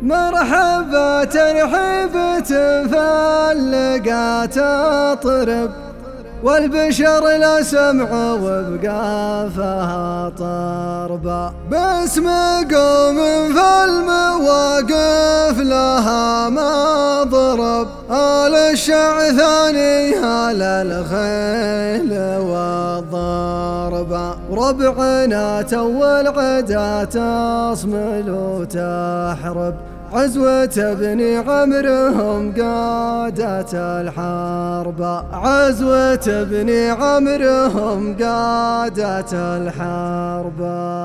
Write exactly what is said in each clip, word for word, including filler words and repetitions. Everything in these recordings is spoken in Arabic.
مرحبا ترحيبة فاللقا تطرب، والبشر لا سمع وبقافها طربا، باسم قوم فالمواقف لها مضرب، آل الشعثاني هل الخيل والضربا، وربعنا تول عدا تصمل وتحرب، عزوة بني عمرهم قادة الحرب، عزوة بني عمرهم قادة الحرب.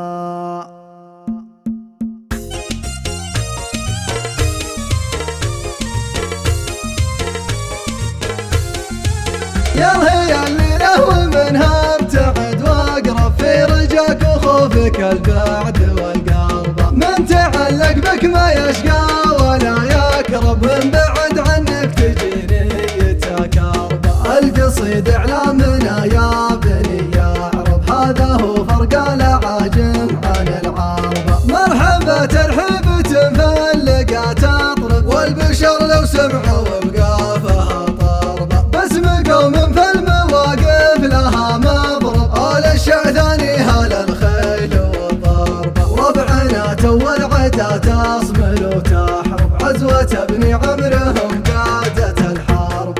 يا هي الليلة ومنها ابتعد واقرب، في رجاك وخوفك البعد والقرب، من تعلق بك ما يشقى ولا يكرب، من بعد عنك تجيني يتكرب، القصيد اعلامنا يا بني يعرب، هذا هو فرق العاجم عن العرب، مرحبا ترحيبة فاللقا تطرب، والبشر لو سمعوا وبقافها طربة، باسم قوم في المواقف لها مضرب، آل الشعثاني هل الخيل والضربة، وربعنا تول عدا تصمل وتحرب، عزوة بني عمرهم قادة الحرب.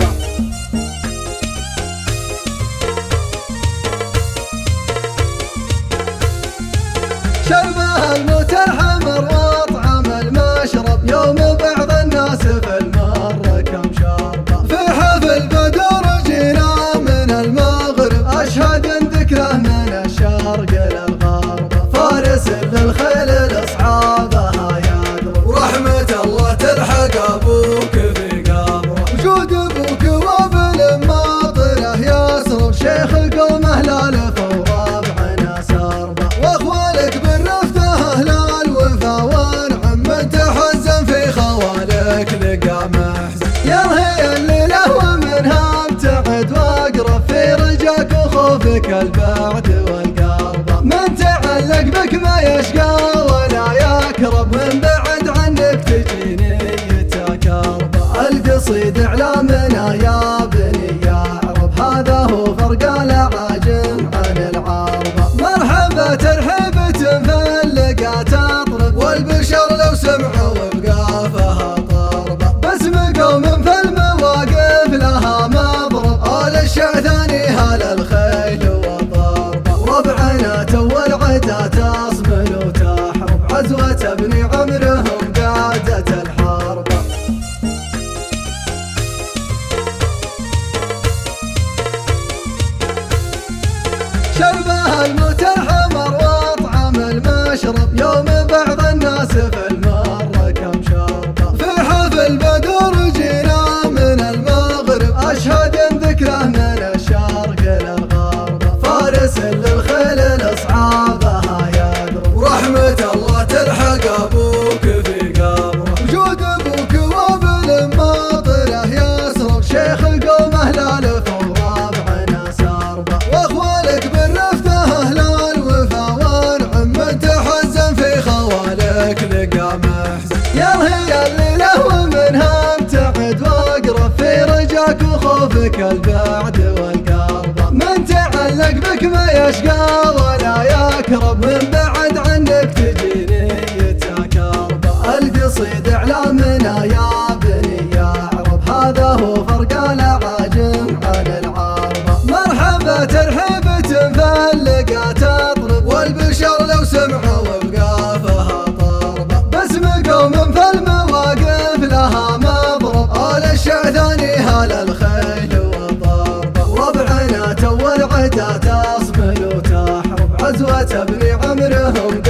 شربها الموت الحمر واطعم المشرب، يوم بعض الناس في المرة كم شربة، في حفل بدور جينا من المغرب، أشهد ذكره من الشرق للغرب، فارس للخيل لأصحابها يضرب، ورحمة الله تلحق أبوك في قبره، وجود أبوك وابن ماطره يسرب، شيخ قومه لا لف وربعنا سربه، وأخوالك بالرفته أهل الوفا والعم، من تحزن في خوالك لقى محزن، يا هي الليلة ومنها ابتعد واقرب، في رجاك وخوفك البعد والقرب، من تعلق بك ما يشقى ولا يكرب، من بعد عنك تجيني يتكرب، القصيد اعلامنا يا بني يعرب، هذا هو فرق العاجم عن العرب، مرحبا ترحيبة فاللقا تطرب، والبشر لو سمعوا وبقافها طربة، باسم قوم في المواقف لها مضرب، آل الشعثاني هل الخيل والضربة، وربعنا تول عدا تصمل وتحرب، عزوة بني عمرهم قادة الحرب. شربها الموت الحمر واطعم المشرب، يوم بعض الناس في المرة كم شربة، في حفل بدور جينا من المغرب، أشهد ذكره من الشرق للغرب، فارس للخيل لأصحابها يضرب، ورحمة الله تلحق أبوك في قبره، وجود أبوك وابن ماطره يسرب، شيخ قومه لا لف وربعنا سربه، وأخوالك بالرفته أهل الوفا والعم، من تحزن في خوالك لقى محزن، يا هي الليلة ومنها ابتعد واقرب، في رجاك وخوفك البعد والقرب، من تعلق بك ما يشقى ولا يكرب، من بعد عنك تجيني يتكرب، القصيد اعلامنا يا بني يعرب، هذا هو فرق العاجم عن العرب، مرحبا ترحيبة فاللقا تطرب، والبشر لو سمعوا وبقافها طربة، باسم قوم في المواقف لها مضرب، آل الشعثاني هل الخيل والضربة، وربعنا تول عدا تصمل وتحرب، عزوة بني عمرهم